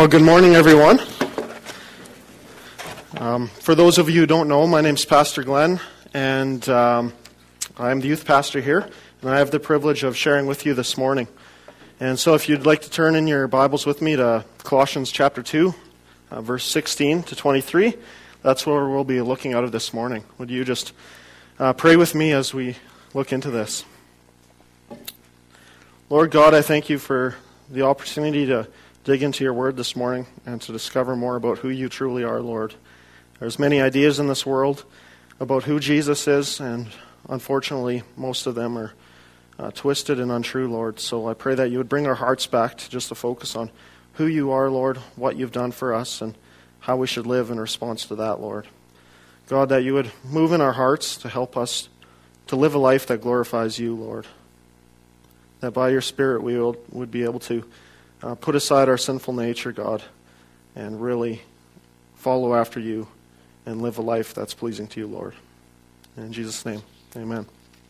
Good morning, everyone. For those of you who don't know, my name's Pastor Glenn, and I'm the youth pastor here, and I have the privilege of sharing with you this morning. And so if you'd like to turn in your Bibles with me to Colossians chapter 2, verse 16 to 23, that's where we'll be looking out of this morning. Would you just pray with me as we look into this? Lord God, I thank you for the opportunity to dig into your word this morning and to discover more about who you truly are, Lord. There's many ideas in this world about who Jesus is, and unfortunately, most of them are twisted and untrue, Lord. So I pray that you would bring our hearts back to just to focus on who you are, Lord, what you've done for us, and how we should live in response to that, Lord. God, that you would move in our hearts to help us to live a life that glorifies you, Lord. That by your Spirit we would be able to put aside our sinful nature, God, and really follow after you and live a life that's pleasing to you, Lord. In Jesus' name, amen.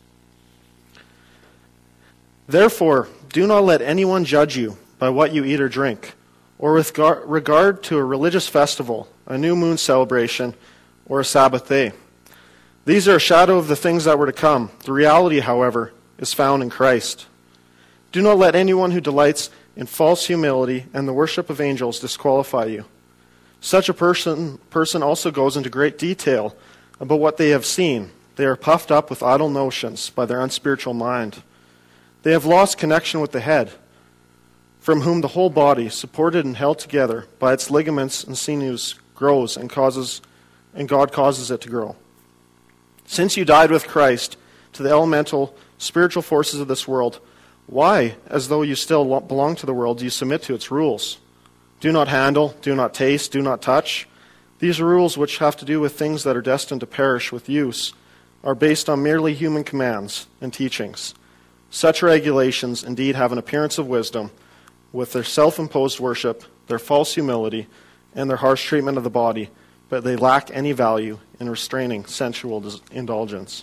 Therefore, do not let anyone judge you by what you eat or drink, or with regard to a religious festival, a new moon celebration, or a Sabbath day. These are a shadow of the things that were to come. The reality, however, is found in Christ. Do not let anyone who delights in false humility and the worship of angels disqualify you. Such a person also goes into great detail about what they have seen. They are puffed up with idle notions by their unspiritual mind. They have lost connection with the head, from whom the whole body, supported and held together by its ligaments and sinews, grows and God causes it to grow. Since you died with Christ to the elemental spiritual forces of this world, why, as though you still belong to the world, do you submit to its rules? Do not handle, do not taste, do not touch. These rules, which have to do with things that are destined to perish with use, are based on merely human commands and teachings. Such regulations indeed have an appearance of wisdom, with their self-imposed worship, their false humility, and their harsh treatment of the body, but they lack any value in restraining sensual indulgence.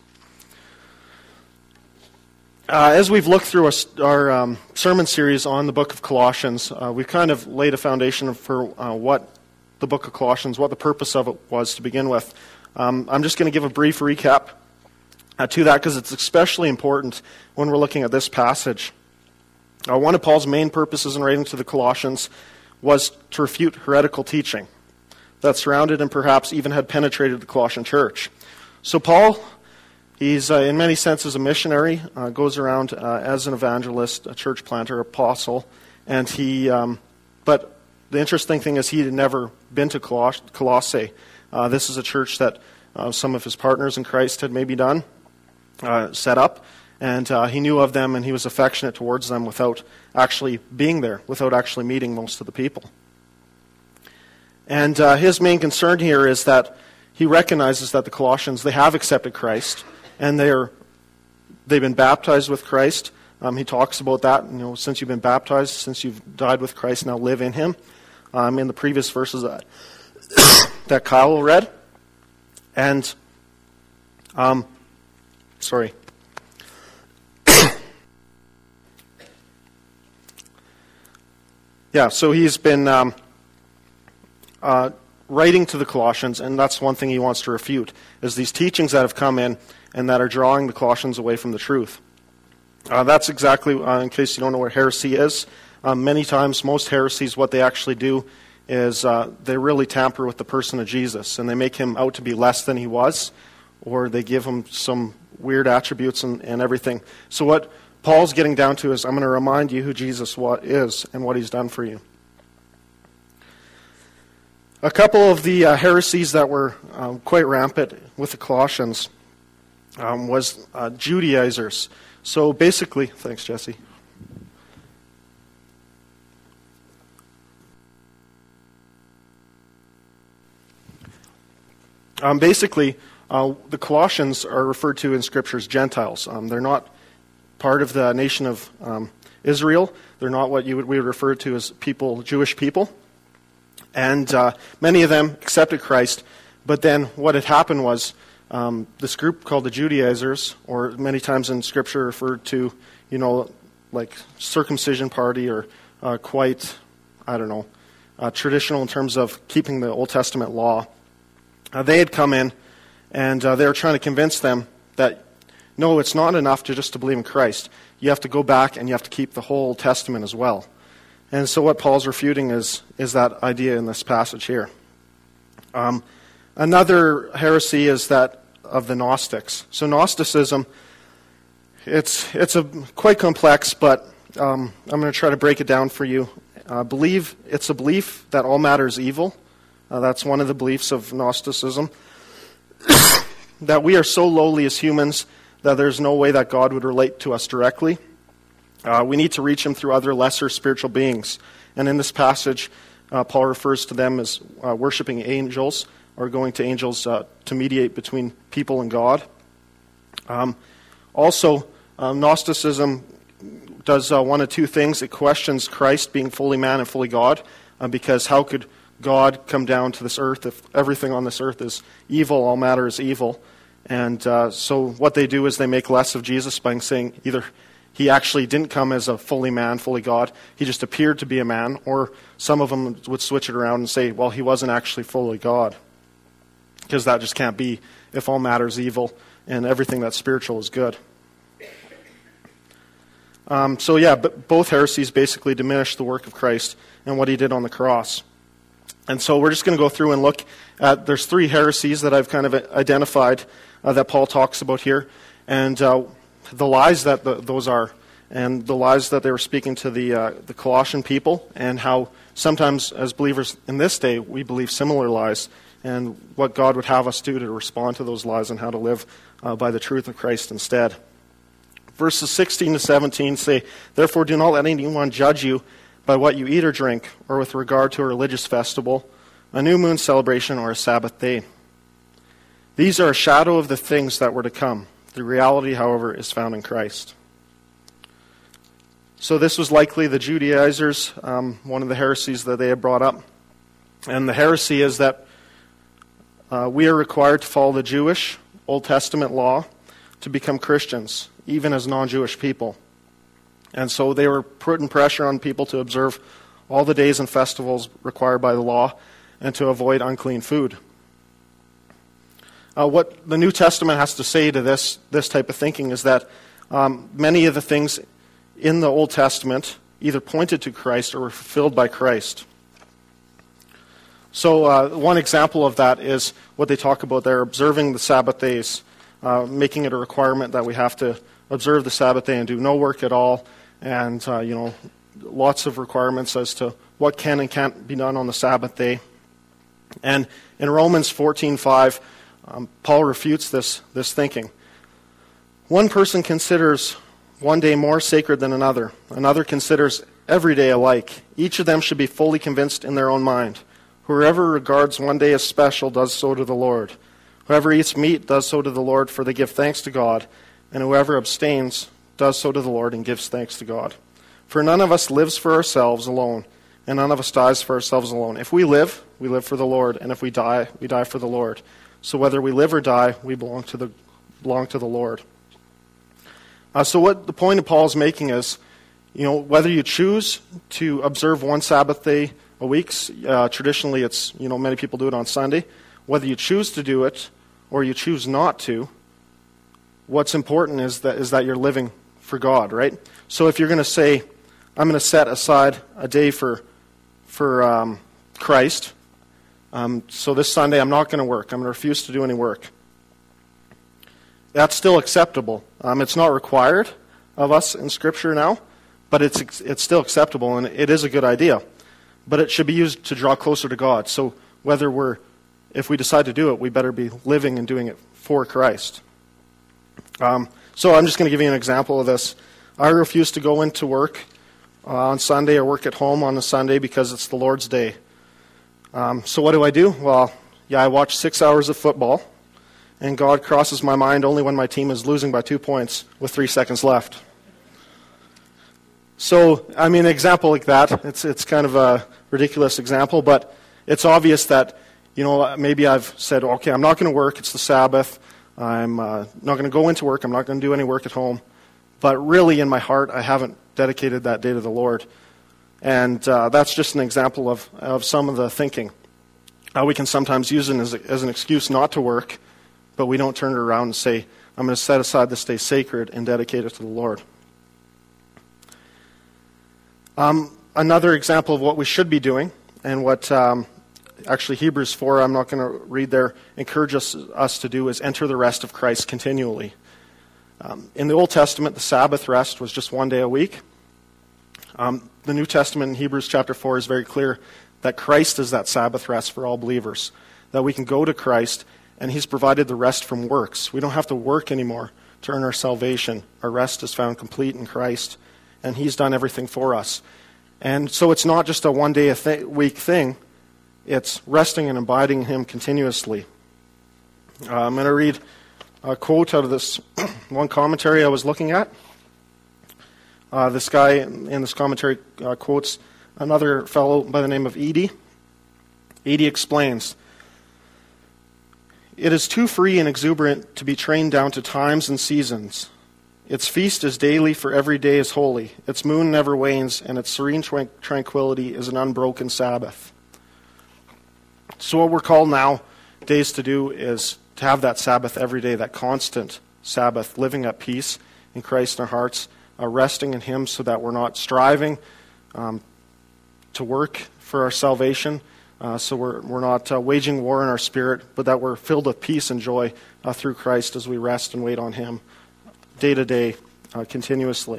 As we've looked through our sermon series on the book of Colossians, we've kind of laid a foundation for what the book of Colossians, what the purpose of it was to begin with. I'm just going to give a brief recap to that because it's especially important when we're looking at this passage. One of Paul's main purposes in writing to the Colossians was to refute heretical teaching that surrounded and perhaps even had penetrated the Colossian church. So Paul, he's in many senses a missionary, goes around as an evangelist, a church planter, apostle, and but the interesting thing is he had never been to Colossae. This is a church that some of his partners in Christ had maybe set up, and he knew of them and he was affectionate towards them without actually being there, without actually meeting most of the people. And his main concern here is that he recognizes that the Colossians, they have accepted Christ, and they've been baptized with Christ. He talks about that, since you've been baptized, since you've died with Christ, now live in him. In the previous verses that Kyle read. And, sorry. Yeah, so he's been writing to the Colossians, and that's one thing he wants to refute, is these teachings that have come in and that are drawing the Colossians away from the truth. That's exactly, in case you don't know what heresy is, many times most heresies, what they actually do is they really tamper with the person of Jesus, and they make him out to be less than he was, or they give him some weird attributes and everything. So what Paul's getting down to is, I'm going to remind you who Jesus is and what he's done for you. A couple of the heresies that were quite rampant with the Colossians was Judaizers. So basically, thanks Jesse. Basically, the Colossians are referred to in Scripture as Gentiles. They're not part of the nation of Israel. They're not what we would refer to as Jewish people. And many of them accepted Christ. But then what had happened was this group called the Judaizers, or many times in Scripture referred to, like circumcision party, or traditional in terms of keeping the Old Testament law, they had come in and they were trying to convince them that, no, it's not enough just to believe in Christ. You have to go back and you have to keep the whole Old Testament as well. And so what Paul's refuting is that idea in this passage here. Another heresy is that of the Gnostics. So Gnosticism, it's quite complex, but I'm going to try to break it down for you. It's a belief that all matter is evil. That's one of the beliefs of Gnosticism. That we are so lowly as humans that there's no way that God would relate to us directly. We need to reach him through other lesser spiritual beings. And in this passage, Paul refers to them as worshiping angels, or going to angels to mediate between people and God. Also, Gnosticism does one of two things. It questions Christ being fully man and fully God, because how could God come down to this earth if everything on this earth is evil, all matter is evil? And so what they do is they make less of Jesus by saying either he actually didn't come as a fully man, fully God, he just appeared to be a man, or some of them would switch it around and say, well, he wasn't actually fully God, because that just can't be if all matter is evil and everything that's spiritual is good. But both heresies basically diminish the work of Christ and what he did on the cross. And so we're just going to go through and look at, there's three heresies that I've kind of identified that Paul talks about here, and the lies that those are, and the lies that they were speaking to the Colossian people, and how sometimes as believers in this day we believe similar lies, and what God would have us do to respond to those lies and how to live by the truth of Christ instead. Verses 16 to 17 say, "Therefore do not let anyone judge you by what you eat or drink, or with regard to a religious festival, a new moon celebration, or a Sabbath day. These are a shadow of the things that were to come. The reality, however, is found in Christ." So this was likely the Judaizers, one of the heresies that they had brought up. And the heresy is that we are required to follow the Jewish Old Testament law to become Christians, even as non-Jewish people. And so they were putting pressure on people to observe all the days and festivals required by the law and to avoid unclean food. What the New Testament has to say to this type of thinking is that many of the things in the Old Testament either pointed to Christ or were fulfilled by Christ. So one example of that is what they talk about there, observing the Sabbath days, making it a requirement that we have to observe the Sabbath day and do no work at all, and lots of requirements as to what can and can't be done on the Sabbath day. And in Romans 14:5, Paul refutes this thinking. One person considers one day more sacred than another. Another considers every day alike. Each of them should be fully convinced in their own mind. Whoever regards one day as special does so to the Lord. Whoever eats meat does so to the Lord, for they give thanks to God. And whoever abstains does so to the Lord and gives thanks to God. For none of us lives for ourselves alone, and none of us dies for ourselves alone. If we live for the Lord, and if we die for the Lord. So whether we live or die, we belong to the Lord. So what the point of Paul is making is, whether you choose to observe one Sabbath day a week, traditionally it's, many people do it on Sunday, whether you choose to do it or you choose not to, what's important is that you're living for God, right? So if you're going to say, I'm going to set aside a day for Christ, so this Sunday I'm not going to work. I'm going to refuse to do any work. That's still acceptable. It's not required of us in Scripture now, but it's still acceptable, and it is a good idea. But it should be used to draw closer to God. So if we decide to do it, we better be living and doing it for Christ. So I'm just going to give you an example of this. I refuse to go into work on Sunday or work at home on a Sunday because it's the Lord's Day. So what do? Well, I watch 6 hours of football, and God crosses my mind only when my team is losing by 2 points with 3 seconds left. So, an example like that, it's kind of a ridiculous example, but it's obvious that, maybe I've said, okay, I'm not going to work, it's the Sabbath, I'm not going to go into work, I'm not going to do any work at home, but really in my heart I haven't dedicated that day to the Lord. And that's just an example of some of the thinking. We can sometimes use it as an excuse not to work, but we don't turn it around and say, I'm going to set aside this day sacred and dedicate it to the Lord. Another example of what we should be doing, and what actually Hebrews 4, I'm not going to read there, encourages us to do, is enter the rest of Christ continually. In the Old Testament, the Sabbath rest was just one day a week. The New Testament in Hebrews chapter 4 is very clear that Christ is that Sabbath rest for all believers, that we can go to Christ and He's provided the rest from works. We don't have to work anymore to earn our salvation. Our rest is found complete in Christ, and He's done everything for us. And so it's not just a one-day-a-week thing. It's resting and abiding in Him continuously. I'm going to read a quote out of this one commentary I was looking at. This guy in this commentary quotes another fellow by the name of Edie. Edie explains, "It is too free and exuberant to be trained down to times and seasons. Its feast is daily, for every day is holy. Its moon never wanes, and its serene tranquility is an unbroken Sabbath." So what we're called nowadays to do is to have that Sabbath every day, that constant Sabbath, living at peace in Christ in our hearts, resting in Him so that we're not striving to work for our salvation, so we're not waging war in our spirit, but that we're filled with peace and joy through Christ as we rest and wait on Him day to day, continuously.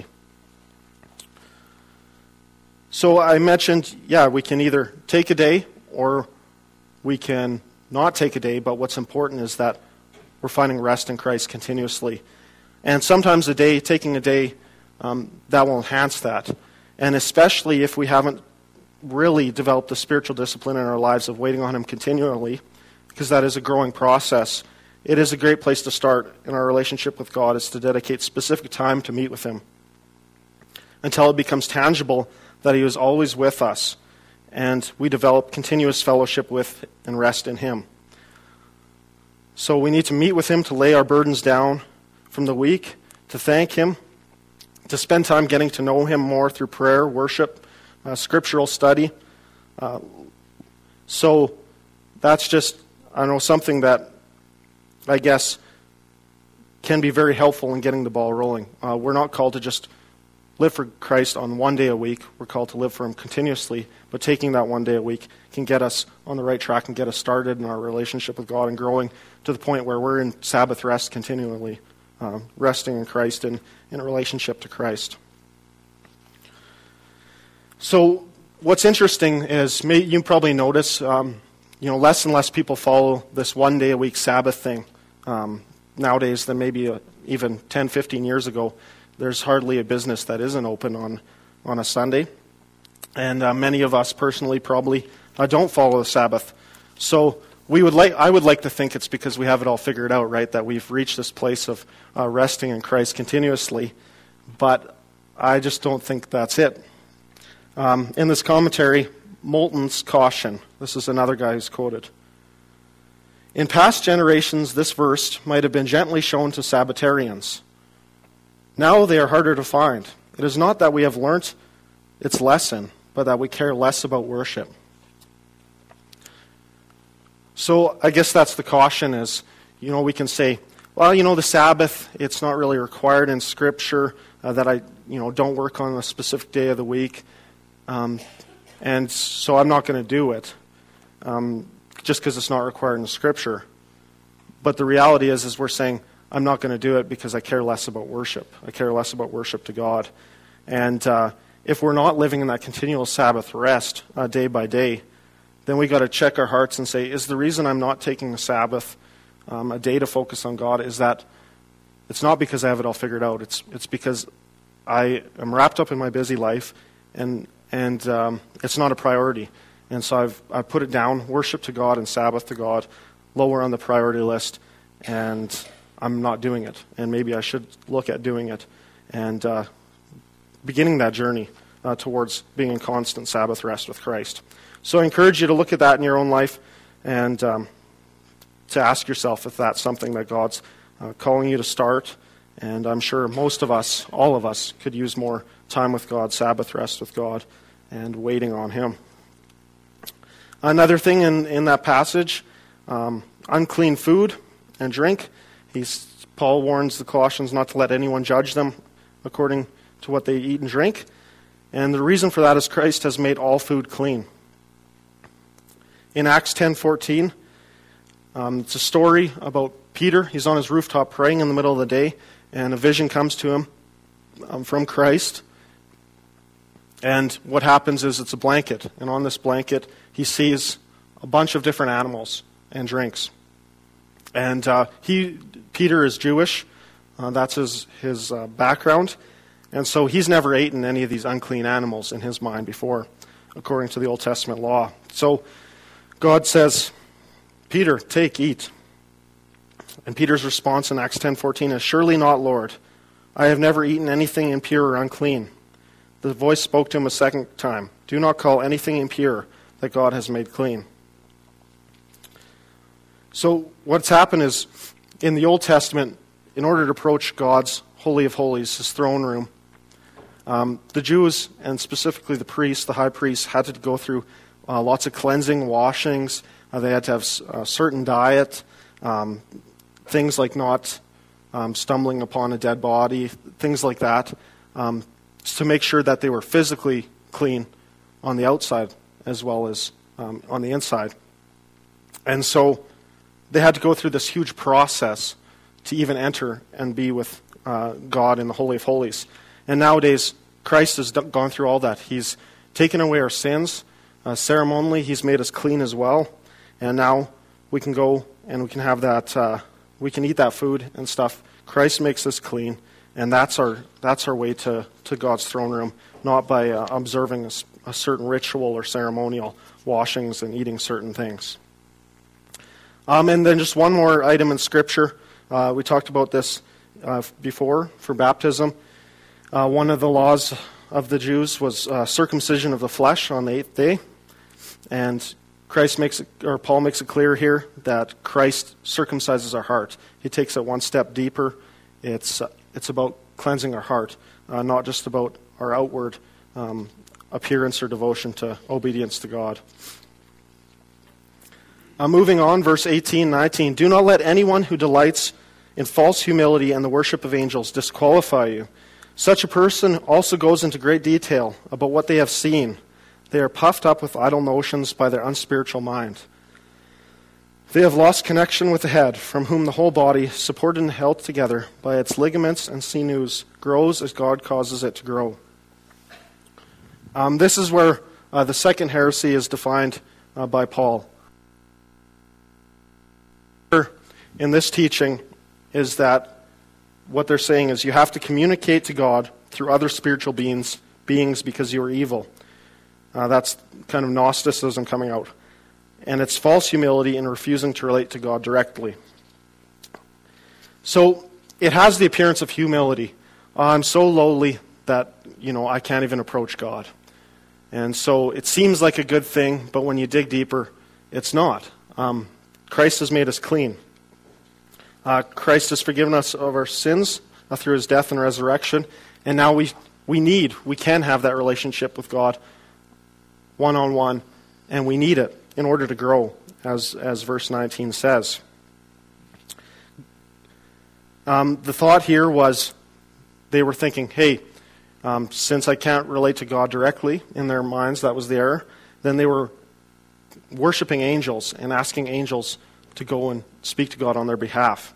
So I mentioned, we can either take a day or we can not take a day, but what's important is that we're finding rest in Christ continuously. And sometimes taking a day, that will enhance that. And especially if we haven't really developed the spiritual discipline in our lives of waiting on Him continually, because that is a growing process, it is a great place to start in our relationship with God, is to dedicate specific time to meet with Him until it becomes tangible that He is always with us, and we develop continuous fellowship with and rest in Him. So we need to meet with Him to lay our burdens down from the week, to thank Him, to spend time getting to know Him more through prayer, worship, scriptural study. So that's just, something that I guess can be very helpful in getting the ball rolling. We're not called to just live for Christ on one day a week. We're called to live for Him continuously, but taking that one day a week can get us on the right track and get us started in our relationship with God and growing to the point where we're in Sabbath rest continually, resting in Christ and in a relationship to Christ. So what's interesting is, you probably notice, less and less people follow this one day a week Sabbath thing nowadays than maybe even 10, 15 years ago. There's hardly a business that isn't open on a Sunday. And many of us personally probably don't follow the Sabbath. So I would like to think it's because we have it all figured out, right? That we've reached this place of resting in Christ continuously. But I just don't think that's it. In this commentary, Moulton's caution. This is another guy who's quoted. "In past generations, this verse might have been gently shown to Sabbatarians. Now they are harder to find. It is not that we have learnt its lesson, but that we care less about worship." So I guess that's the caution is, we can say, well, the Sabbath, it's not really required in Scripture that I, don't work on a specific day of the week. And so I'm not going to do it just because it's not required in Scripture. But the reality is we're saying, I'm not going to do it because I care less about worship. I care less about worship to God. And if we're not living in that continual Sabbath rest day by day, then we got to check our hearts and say, is the reason I'm not taking the Sabbath, a day to focus on God, is that it's not because I have it all figured out. It's because I am wrapped up in my busy life, and it's not a priority. And so I've put it down, worship to God and Sabbath to God, lower on the priority list, and I'm not doing it. And maybe I should look at doing it and beginning that journey towards being in constant Sabbath rest with Christ. So I encourage you to look at that in your own life and to ask yourself if that's something that God's calling you to start. And I'm sure most of us, all of us, could use more time with God, Sabbath rest with God, and waiting on him. Another thing in that passage, unclean food and drink. Paul warns the Colossians not to let anyone judge them according to what they eat and drink. And the reason for that is Christ has made all food clean. In Acts 10:14, it's a story about Peter. He's on his rooftop praying in the middle of the day, and a vision comes to him from Christ. And what happens is it's a blanket, and on this blanket he sees a bunch of different animals and drinks. And Peter is Jewish. That's his background. And so he's never eaten any of these unclean animals in his mind before, according to the Old Testament law. So God says, Peter, take, eat. And Peter's response in Acts 10:14 is, surely not, Lord. I have never eaten anything impure or unclean. The voice spoke to him a second time, do not call anything impure that God has made clean. So what's happened is, in the Old Testament, in order to approach God's Holy of Holies, his throne room, the Jews, and specifically the priests, the high priests, had to go through lots of cleansing, washings. They had to have a certain diet, things like not stumbling upon a dead body, things like that, to make sure that they were physically clean on the outside as well as on the inside. And so they had to go through this huge process to even enter and be with God in the Holy of Holies. And nowadays, Christ has gone through all that. He's taken away our sins. Ceremonially, he's made us clean as well. And now we can go and we can have that, we can eat that food and stuff. Christ makes us clean. And that's our way to God's throne room, not by observing a certain ritual or ceremonial washings and eating certain things. And then just one more item in Scripture. We talked about this before for baptism. One of the laws of the Jews was circumcision of the flesh on the 8th day. And Paul makes it clear here that Christ circumcises our heart. He takes it one step deeper. It's about cleansing our heart, not just about our outward appearance or devotion to obedience to God. Moving on, verse 18, 19. Do not let anyone who delights in false humility and the worship of angels disqualify you. Such a person also goes into great detail about what they have seen. They are puffed up with idle notions by their unspiritual mind. They have lost connection with the head, from whom the whole body, supported and held together by its ligaments and sinews, grows as God causes it to grow. This is where the second heresy is defined by Paul. In this teaching is that what they're saying is you have to communicate to God through other spiritual beings because you are evil. That's kind of Gnosticism coming out. And it's false humility in refusing to relate to God directly. So it has the appearance of humility. I'm so lowly that, I can't even approach God. And so it seems like a good thing, but when you dig deeper, it's not. Christ has made us clean. Christ has forgiven us of our sins through his death and resurrection. And now we can have that relationship with God one-on-one, and we need it in order to grow, as verse 19 says. The thought here was they were thinking, hey, since I can't relate to God directly in their minds, that was the error, then they were worshiping angels and asking angels to go and speak to God on their behalf.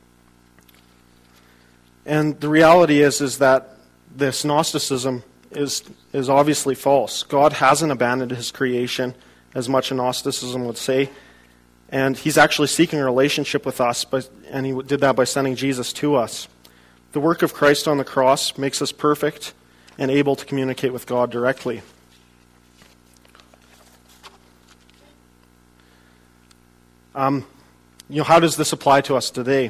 And the reality is that this Gnosticism is obviously false. God hasn't abandoned his creation, as much as Gnosticism would say, and he's actually seeking a relationship with us, and he did that by sending Jesus to us. The work of Christ on the cross makes us perfect and able to communicate with God directly. How does this apply to us today?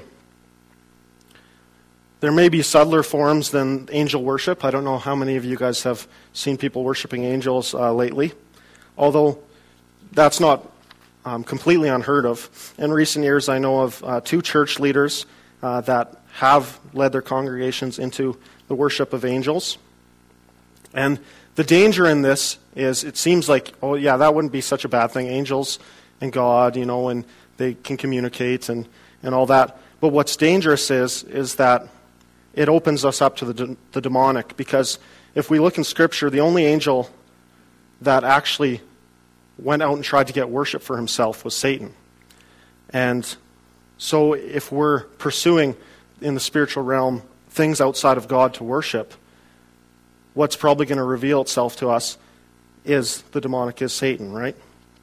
There may be subtler forms than angel worship. I don't know how many of you guys have seen people worshiping angels lately, although that's not completely unheard of. In recent years, I know of 2 church leaders that have led their congregations into the worship of angels. And The danger in this is it seems like, oh yeah, that wouldn't be such a bad thing. Angels and God, and they can communicate and all that. But what's dangerous is that it opens us up to the demonic, because if we look in Scripture, the only angel that actually went out and tried to get worship for himself was Satan. And so if we're pursuing in the spiritual realm things outside of God to worship, what's probably going to reveal itself to us is the demonic, is Satan, right?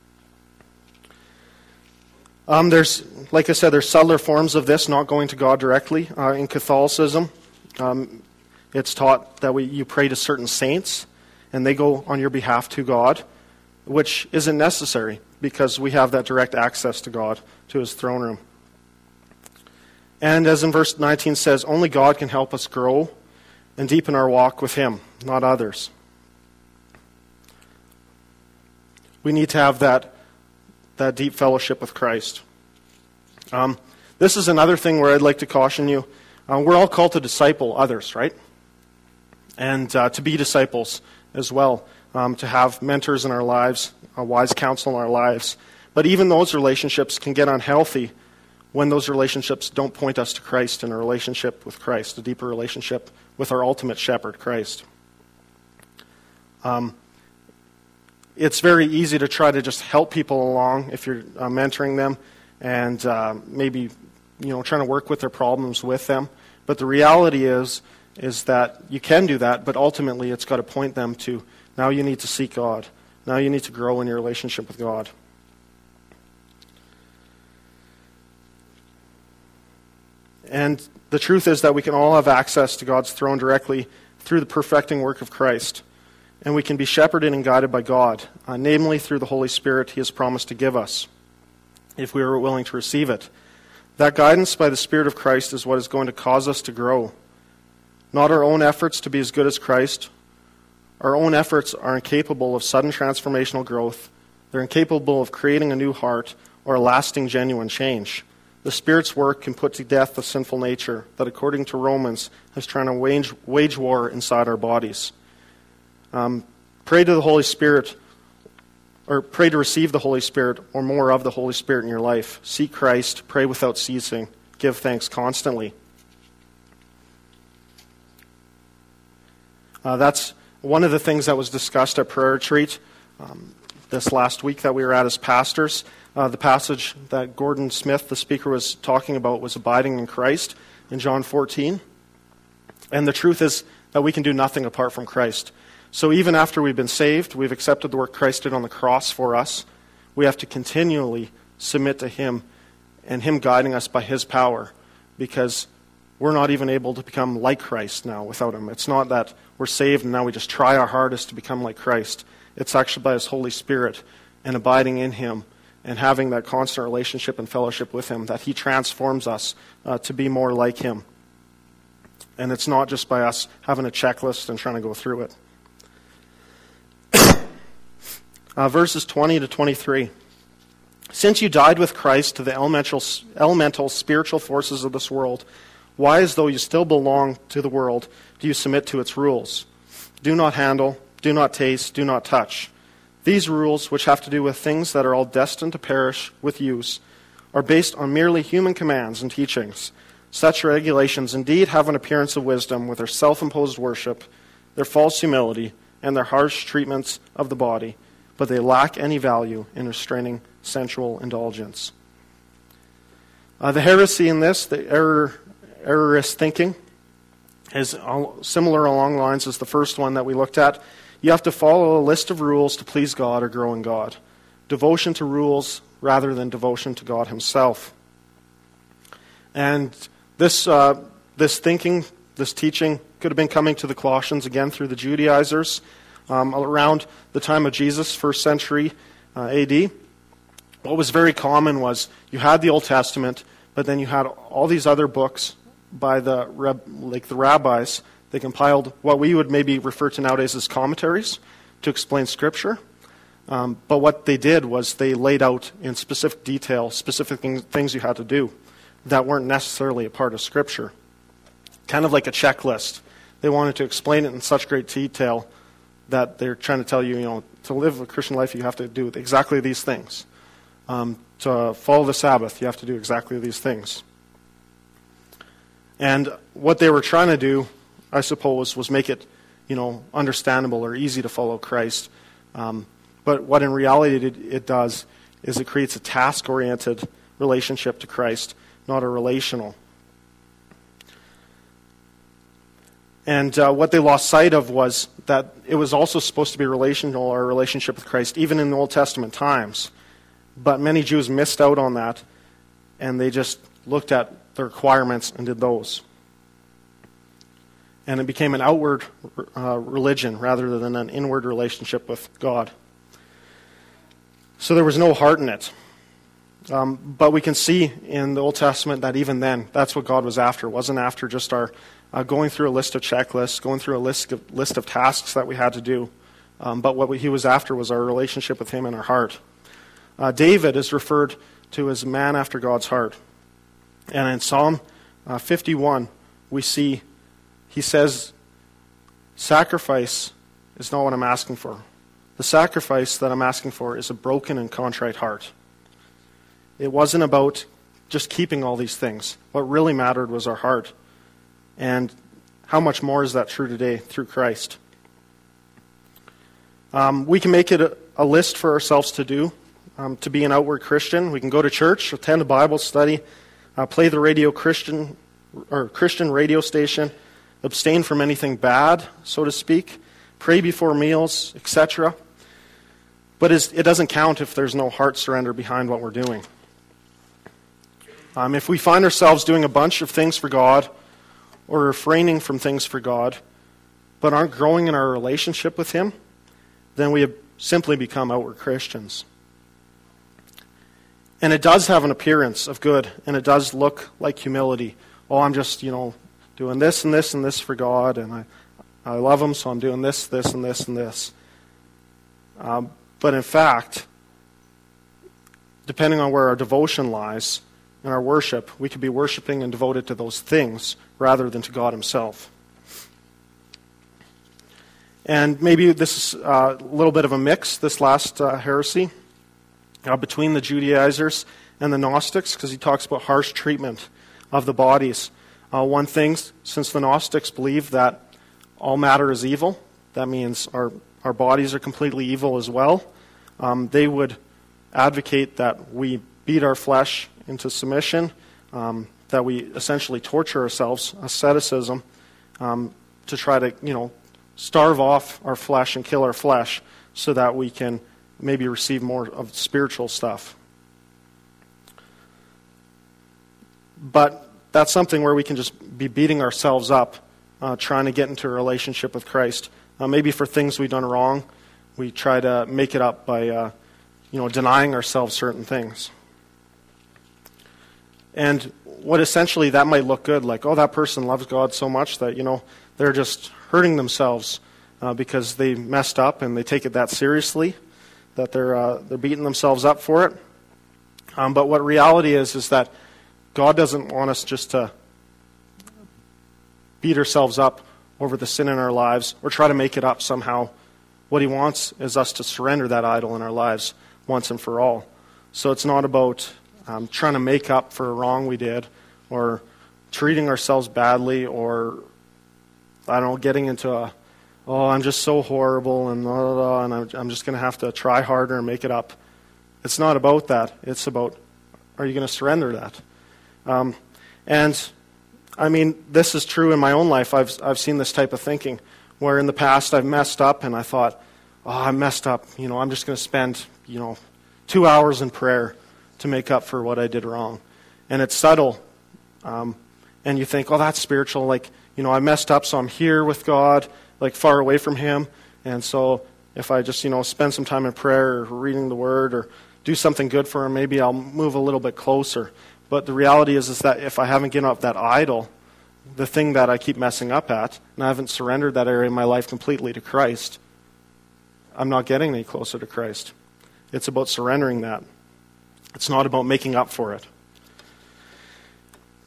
There's, like I said, there's subtler forms of this, not going to God directly. In Catholicism, it's taught that you pray to certain saints, and they go on your behalf to God, which isn't necessary, because we have that direct access to God, to His throne room. And as in verse 19 says, only God can help us grow and deepen our walk with Him, not others. We need to have that deep fellowship with Christ. This is another thing where I'd like to caution you. We're all called to disciple others, right? And to be disciples as well, to have mentors in our lives, wise counsel in our lives. But even those relationships can get unhealthy when those relationships don't point us to Christ and a relationship with Christ, a deeper relationship with our ultimate shepherd, Christ. It's very easy to try to just help people along if you're mentoring them and maybe trying to work with their problems with them. But the reality is that you can do that, but ultimately it's got to point them to, now you need to seek God. Now you need to grow in your relationship with God. And the truth is that we can all have access to God's throne directly through the perfecting work of Christ. And we can be shepherded and guided by God, namely through the Holy Spirit He has promised to give us, if we are willing to receive it. That guidance by the Spirit of Christ is what is going to cause us to grow. Not our own efforts to be as good as Christ. Our own efforts are incapable of sudden transformational growth. They're incapable of creating a new heart or a lasting, genuine change. The Spirit's work can put to death the sinful nature that, according to Romans, is trying to wage war inside our bodies. Pray to the Holy Spirit, or pray to receive the Holy Spirit, or more of the Holy Spirit in your life. Seek Christ, pray without ceasing, give thanks constantly. That's one of the things that was discussed at prayer retreat this last week that we were at as pastors. The passage that Gordon Smith, the speaker, was talking about was abiding in Christ in John 14. And the truth is that we can do nothing apart from Christ. So even after we've been saved, we've accepted the work Christ did on the cross for us, we have to continually submit to Him and Him guiding us by His power, because we're not even able to become like Christ now without Him. It's not that we're saved and now we just try our hardest to become like Christ. It's actually by His Holy Spirit and abiding in Him and having that constant relationship and fellowship with Him that He transforms us to be more like Him. And it's not just by us having a checklist and trying to go through it. Verses 20 to 23. Since you died with Christ to the elemental spiritual forces of this world, why, as though you still belong to the world, do you submit to its rules? Do not handle, do not taste, do not touch. These rules, which have to do with things that are all destined to perish with use, are based on merely human commands and teachings. Such regulations indeed have an appearance of wisdom with their self-imposed worship, their false humility, and their harsh treatments of the body, but they lack any value in restraining sensual indulgence. The heresy in this, the errorist thinking, is similar along the lines as the first one that we looked at. You have to follow a list of rules to please God or grow in God. Devotion to rules rather than devotion to God Himself. And this thinking, this teaching, could have been coming to the Colossians again through the Judaizers around the time of Jesus, 1st century AD. What was very common was you had the Old Testament, but then you had all these other books by the rabbis. They compiled what we would maybe refer to nowadays as commentaries to explain Scripture. But what they did was they laid out in specific detail specific things you had to do that weren't necessarily a part of Scripture. Kind of like a checklist. They wanted to explain it in such great detail that they're trying to tell you, to live a Christian life, you have to do exactly these things. To follow the Sabbath, you have to do exactly these things. And what they were trying to do, I suppose, was make it, understandable or easy to follow Christ. But what in reality it does is it creates a task-oriented relationship to Christ, not a relational. And what they lost sight of was that it was also supposed to be relational, our relationship with Christ, even in the Old Testament times. But many Jews missed out on that, and they just looked at the requirements and did those. And it became an outward religion rather than an inward relationship with God. So there was no heart in it. But we can see in the Old Testament that even then, that's what God was after. It wasn't after just our going through a list of checklists, going through a list of tasks that we had to do. But what he was after was our relationship with him in our heart. David is referred to as a man after God's heart. And in Psalm 51, we see, he says, sacrifice is not what I'm asking for. The sacrifice that I'm asking for is a broken and contrite heart. It wasn't about just keeping all these things. What really mattered was our heart. And how much more is that true today through Christ? We can make it a list for ourselves to do, to be an outward Christian. We can go to church, attend a Bible study, play the Christian radio station, abstain from anything bad, so to speak, pray before meals, etc. But it doesn't count if there's no heart surrender behind what we're doing. If we find ourselves doing a bunch of things for God, or refraining from things for God, but aren't growing in our relationship with Him, then we have simply become outward Christians. And it does have an appearance of good, and it does look like humility. Oh, I'm just, doing this and this and this for God, and I love Him, so I'm doing this, this, and this, and this. But in fact, depending on where our devotion lies, in our worship, we could be worshiping and devoted to those things rather than to God Himself. And maybe this is a little bit of a mix, this last heresy, between the Judaizers and the Gnostics, because he talks about harsh treatment of the bodies. One thing, since the Gnostics believe that all matter is evil, that means our bodies are completely evil as well, they would advocate that we beat our flesh into submission, that we essentially torture ourselves, asceticism, to try to, starve off our flesh and kill our flesh so that we can maybe receive more of spiritual stuff. But that's something where we can just be beating ourselves up, trying to get into a relationship with Christ. Maybe for things we've done wrong, we try to make it up by, denying ourselves certain things. And what essentially that might look good, like, oh, that person loves God so much that, they're just hurting themselves because they messed up and they take it that seriously, that they're beating themselves up for it. But what reality is that God doesn't want us just to beat ourselves up over the sin in our lives or try to make it up somehow. What He wants is us to surrender that idol in our lives once and for all. So it's not about trying to make up for a wrong we did, or treating ourselves badly, or, getting into I'm just so horrible, and I'm just going to have to try harder and make it up. It's not about that. It's about, are you going to surrender that? This is true in my own life. I've seen this type of thinking, where in the past I've messed up, and I thought, I messed up. I'm just going to spend, 2 hours in prayer to make up for what I did wrong. And it's subtle. And you think, that's spiritual. I messed up, so I'm here with God, far away from Him. And so if I just, spend some time in prayer or reading the Word or do something good for Him, maybe I'll move a little bit closer. But the reality is that if I haven't given up that idol, the thing that I keep messing up at, and I haven't surrendered that area of my life completely to Christ, I'm not getting any closer to Christ. It's about surrendering that. It's not about making up for it.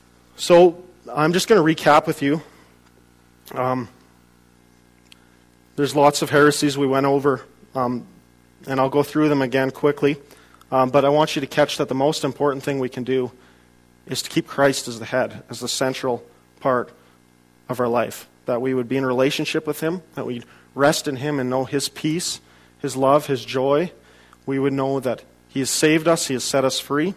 So I'm just going to recap with you There's lots of heresies we went over, and I'll go through them again quickly. But I want you to catch that the most important thing we can do is to keep Christ as the head, as the central part of our life. That we would be in relationship with Him, that we'd rest in Him and know His peace, His love, His joy. We would know that He has saved us, He has set us free.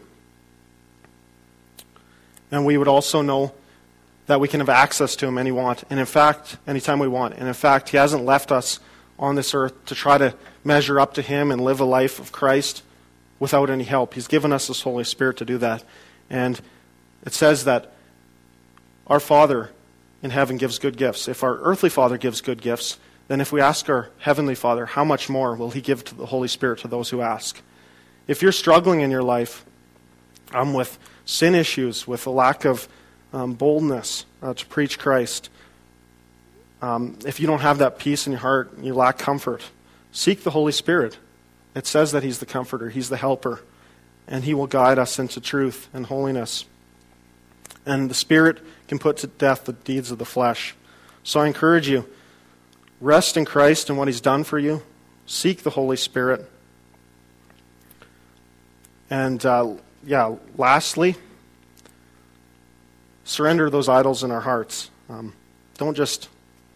And we would also know that we can have access to Him anytime we want. And in fact, He hasn't left us on this earth to try to measure up to Him and live a life of Christ without any help. He's given us His Holy Spirit to do that. And it says that our Father in heaven gives good gifts. If our earthly Father gives good gifts, then if we ask our Heavenly Father, how much more will He give to the Holy Spirit to those who ask? If you're struggling in your life with sin issues, with a lack of boldness to preach Christ, if you don't have that peace in your heart, you lack comfort, seek the Holy Spirit. It says that He's the comforter, He's the helper, and He will guide us into truth and holiness. And the Spirit can put to death the deeds of the flesh. So I encourage you, rest in Christ and what He's done for you. Seek the Holy Spirit. And lastly, surrender those idols in our hearts. Don't just,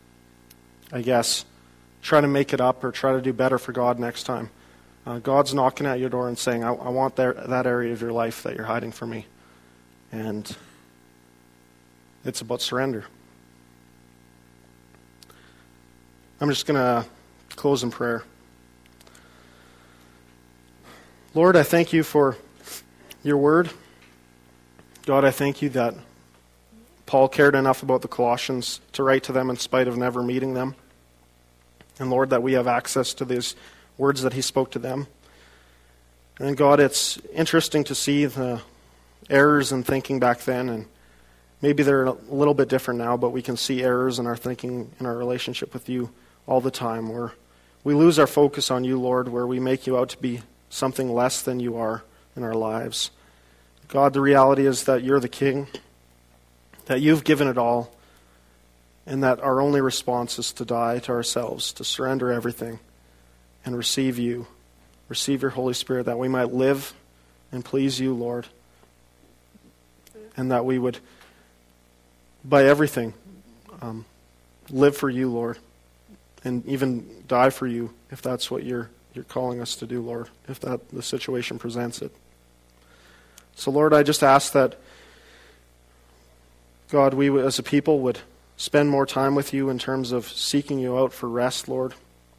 try to make it up or try to do better for God next time. God's knocking at your door and saying, I want that area of your life that you're hiding from me. And it's about surrender. I'm just going to close in prayer. Lord, I thank You for Your word. God, I thank You that Paul cared enough about the Colossians to write to them in spite of never meeting them. And Lord, that we have access to these words that he spoke to them. And God, it's interesting to see the errors in thinking back then, and maybe they're a little bit different now, but we can see errors in our thinking, in our relationship with You all the time, where we lose our focus on You, Lord, where we make You out to be something less than You are in our lives. God, the reality is that You're the King, that You've given it all, and that our only response is to die to ourselves, to surrender everything, and receive You, receive Your Holy Spirit, that we might live and please You, Lord, and that we would, by everything, live for You, Lord, and even die for You, if that's what You're calling us to do, Lord, if that the situation presents it. So, Lord, I just ask that, God, we as a people would spend more time with You in terms of seeking You out for rest, Lord.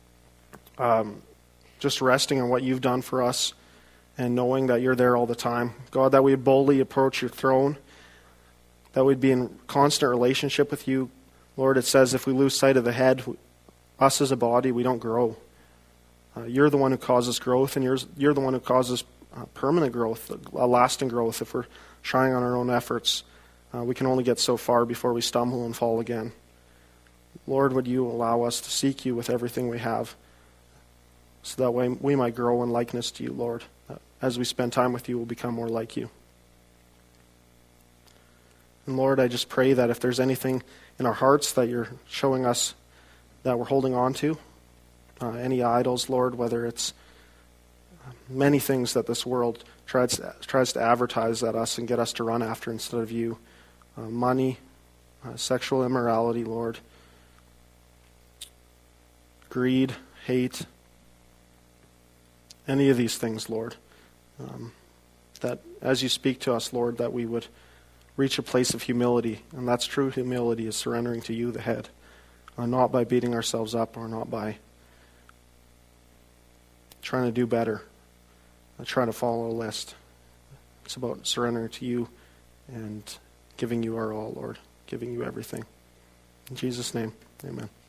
Just resting in what You've done for us and knowing that You're there all the time. God, that we boldly approach Your throne, that we'd be in constant relationship with You. Lord, it says if we lose sight of the head, us as a body, we don't grow. You're the one who causes growth, and you're the one who causes permanent growth, a lasting growth. If we're trying on our own efforts, we can only get so far before we stumble and fall again. Lord, would You allow us to seek You with everything we have, so that way we might grow in likeness to You, Lord. As we spend time with You, we'll become more like You. And Lord, I just pray that if there's anything in our hearts that You're showing us that we're holding on to, any idols, Lord, whether it's many things that this world tries to advertise at us and get us to run after instead of You, money, sexual immorality, Lord, greed, hate, any of these things, Lord, that as You speak to us, Lord, that we would reach a place of humility, and that's true humility, is surrendering to You, the head, not by beating ourselves up or not by trying to do better, trying to follow a list. It's about surrendering to You and giving You our all, Lord, giving You everything. In Jesus' name, amen.